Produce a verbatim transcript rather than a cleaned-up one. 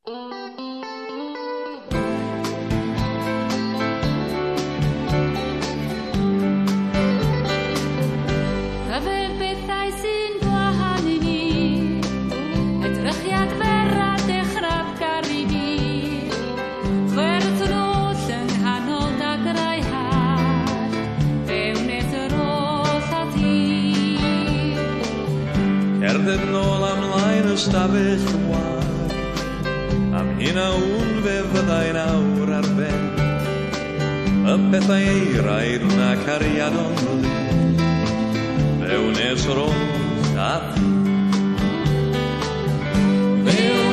Erden olam leine stabig gewag Am hina un vevdain aurar ben Apetay rairuna cariadon Veunes ron stati Veunes